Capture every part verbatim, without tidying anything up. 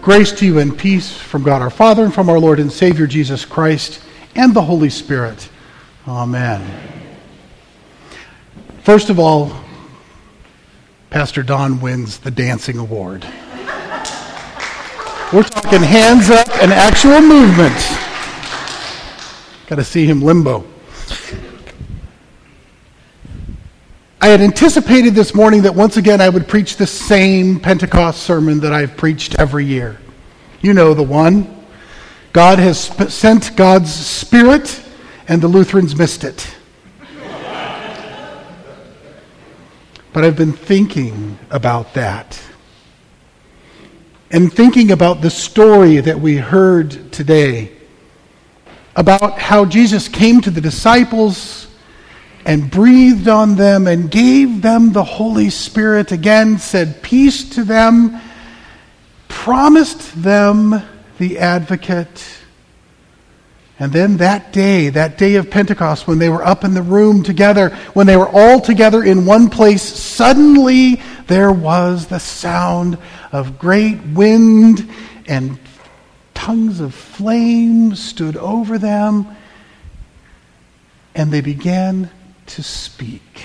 Grace to you and peace from God our Father and from our Lord and Savior Jesus Christ and the Holy Spirit. Amen. First of all, Pastor Don wins the dancing award. We're talking hands up and actual movement. Got to see him limbo. I had anticipated this morning that once again I would preach the same Pentecost sermon that I've preached every year. You know the one. God has sp- sent God's Spirit, and the Lutherans missed it. But I've been thinking about that. And thinking about the story that we heard today, about how Jesus came to the disciples and breathed on them and gave them the Holy Spirit again, said peace to them, promised them the advocate. And then that day, that day of Pentecost, when they were up in the room together, when they were all together in one place, suddenly there was the sound of great wind, and tongues of flame stood over them, and they began to speak.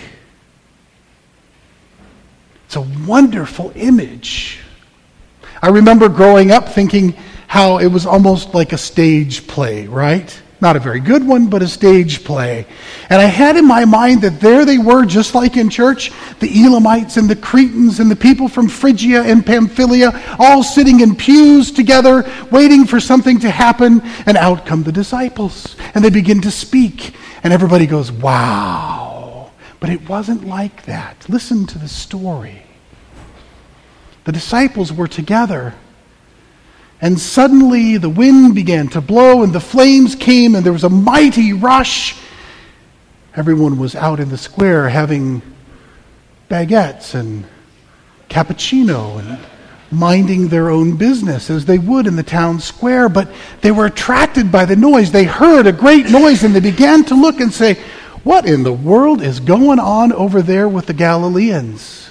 It's a wonderful image. I remember growing up thinking how it was almost like a stage play, right? Not a very good one, but a stage play. And I had in my mind that there they were, just like in church, the Elamites and the Cretans and the people from Phrygia and Pamphylia, all sitting in pews together, waiting for something to happen, and out come the disciples. And they begin to speak, and everybody goes, wow. But it wasn't like that. Listen to the story. The disciples were together, and suddenly the wind began to blow, and the flames came, and there was a mighty rush. Everyone was out in the square having baguettes and cappuccino and minding their own business as they would in the town square. But they were attracted by the noise. They heard a great noise, and they began to look and say, what in the world is going on over there with the Galileans?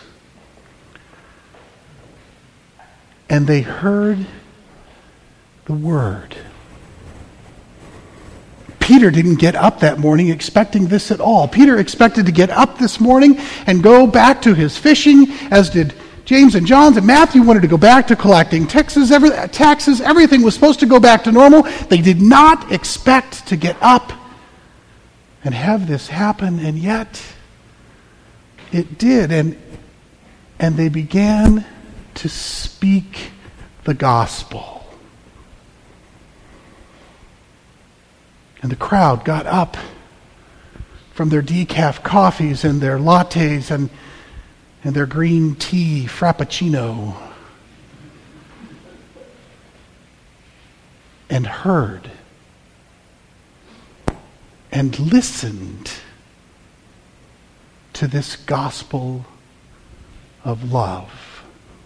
And they heard the word. Peter didn't get up that morning expecting this at all. Peter expected to get up this morning and go back to his fishing, as did James and John, and Matthew wanted to go back to collecting taxes. Every, taxes. Everything was supposed to go back to normal. They did not expect to get up and have this happen, and yet it did. And, and they began to speak the gospel. And the crowd got up from their decaf coffees and their lattes and, and their green tea frappuccino and heard and listened to this gospel of love.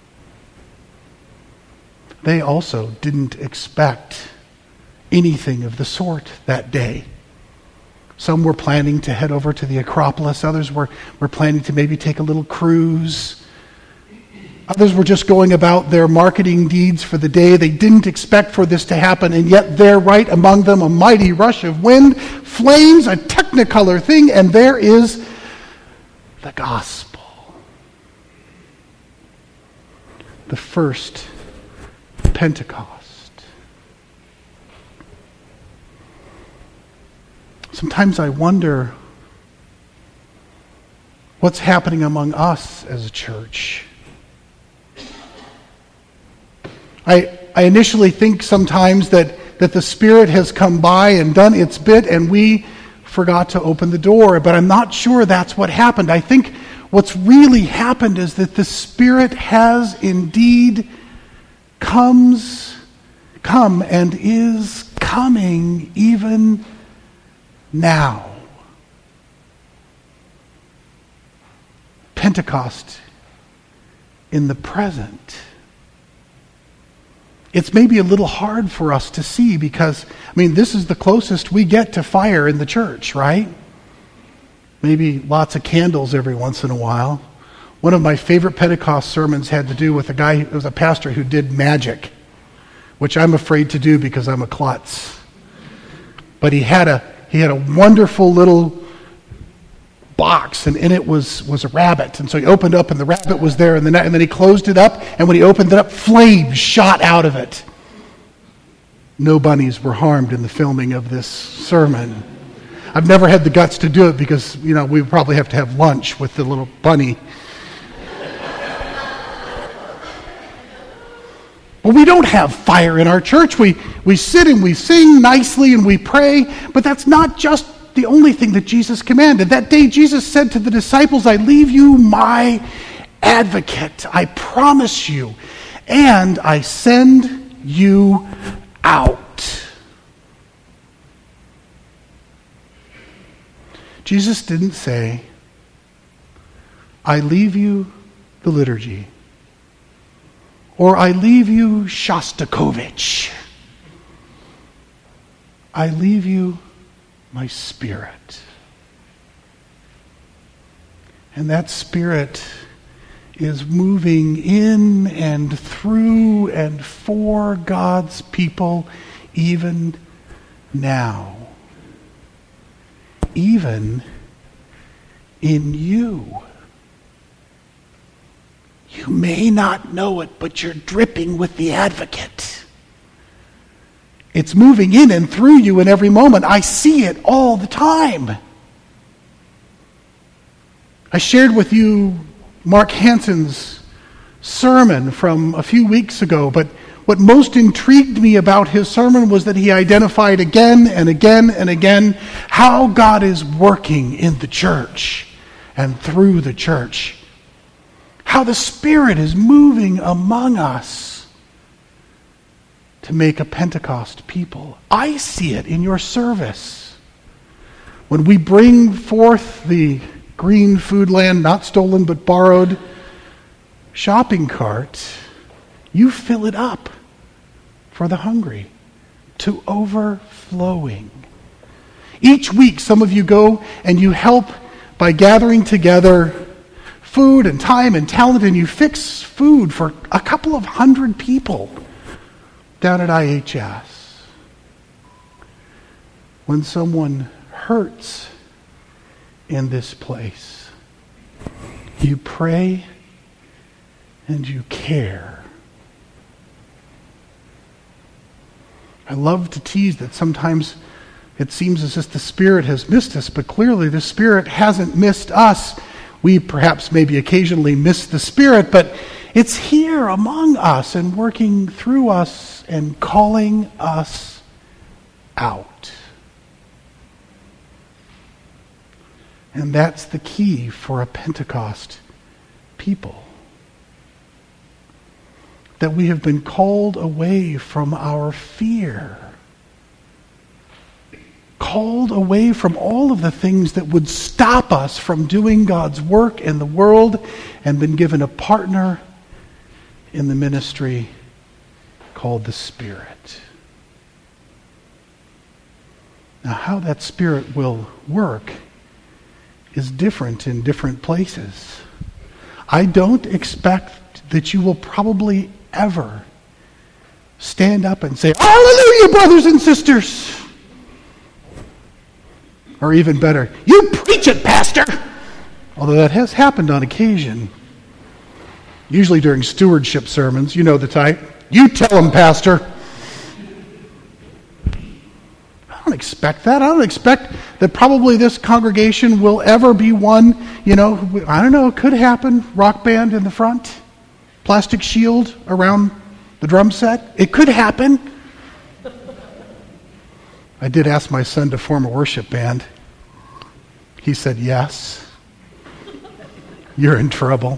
They also didn't expect anything of the sort that day. Some were planning to head over to the Acropolis. Others were, were planning to maybe take a little cruise. Others were just going about their marketing deeds for the day. They didn't expect for this to happen, and yet there, right among them, a mighty rush of wind, flames, a technicolor thing, and there is the gospel. The first Pentecost. Sometimes I wonder what's happening among us as a church. I, I initially think sometimes that, that the Spirit has come by and done its bit and we forgot to open the door, but I'm not sure that's what happened. I think what's really happened is that the Spirit has indeed comes, come and is coming even now. Pentecost in the present. It's maybe a little hard for us to see because, I mean, this is the closest we get to fire in the church, right? Maybe lots of candles every once in a while. One of my favorite Pentecost sermons had to do with a guy who was a pastor who did magic. which I'm afraid to do because I'm a klutz. But he had a he had a wonderful little box, and in it was, was a rabbit. And so he opened up, and the rabbit was there, and, the, and then he closed it up, and when he opened it up, flames shot out of it. No bunnies were harmed in the filming of this sermon. I've never had the guts to do it because, you know, we probably have to have lunch with the little bunny. But we don't have fire in our church. We, we sit and we sing nicely and we pray, but that's not just the only thing that Jesus commanded. That day Jesus said to the disciples, I leave you my advocate, I promise you, and I send you out. Jesus didn't say, I leave you the liturgy, or I leave you Shostakovich. I leave you my Spirit. And that Spirit is moving in and through and for God's people even now. Even in you. You may not know it, but you're dripping with the advocate. It's moving in and through you in every moment. I see it all the time. I shared with you Mark Hansen's sermon from a few weeks ago, but what most intrigued me about his sermon was that he identified again and again and again how God is working in the church and through the church. How the Spirit is moving among us to make a Pentecost people. I see it in your service. When we bring forth the green Foodland, not stolen but borrowed, shopping cart, you fill it up for the hungry to overflowing. Each week, some of you go and you help by gathering together food and time and talent, and you fix food for a couple of hundred people down at I H S. When someone hurts in this place, you pray and you care. I love to tease that sometimes it seems as if the Spirit has missed us, but clearly the Spirit hasn't missed us. We perhaps maybe occasionally miss the Spirit, but it's here among us and working through us and calling us out. And that's the key for a Pentecost people. That we have been called away from our fear. Called away from all of the things that would stop us from doing God's work in the world, and been given a partner in the ministry called the Spirit. Now, how that Spirit will work is different in different places. I don't expect that you will probably ever stand up and say, "Hallelujah, brothers and sisters." Or even better, "You preach it, Pastor." Although that has happened on occasion. Usually during stewardship sermons, you know the type. "You tell them, Pastor." I don't expect that. I don't expect that probably this congregation will ever be one, you know, I don't know, it could happen. Rock band in the front, plastic shield around the drum set. It could happen. I did ask my son to form a worship band. He said yes. You're in trouble.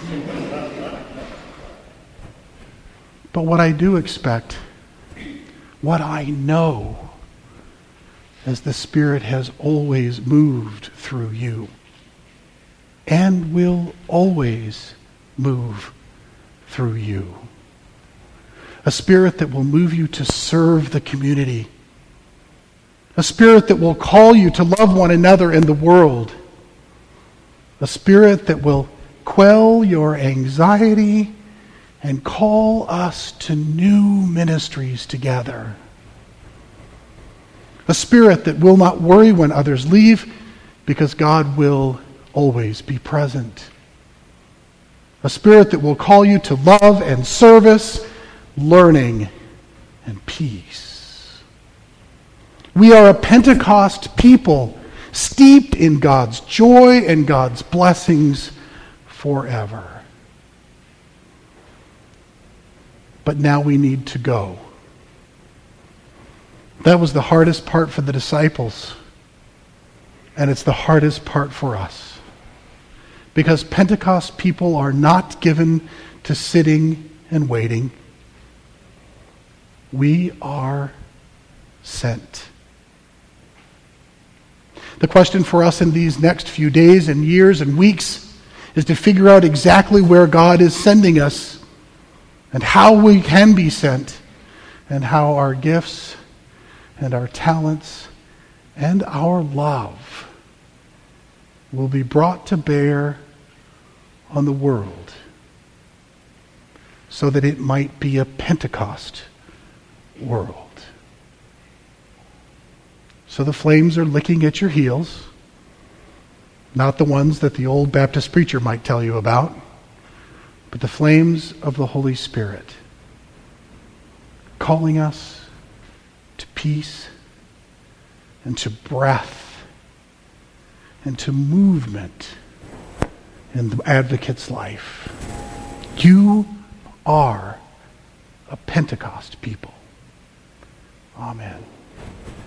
But what I do expect, what I know, as the Spirit has always moved through you and will always move through you. A Spirit that will move you to serve the community. A Spirit that will call you to love one another in the world. A Spirit that will quell your anxiety and call us to new ministries together. A spirit that will not worry when others leave, because God will always be present. A spirit that will call you to love and service, learning and peace. We are a Pentecost people, steeped in God's joy and God's blessings forever. But now we need to go. That was the hardest part for the disciples. And it's the hardest part for us. Because Pentecost people are not given to sitting and waiting. We are sent. The question for us in these next few days and years and weeks is to figure out exactly where God is sending us and how we can be sent and how our gifts and our talents and our love will be brought to bear on the world so that it might be a Pentecost world. So the flames are licking at your heels, not the ones that the old Baptist preacher might tell you about, but the flames of the Holy Spirit calling us to peace and to breath and to movement in the advocate's life. You are a Pentecost people. Amen.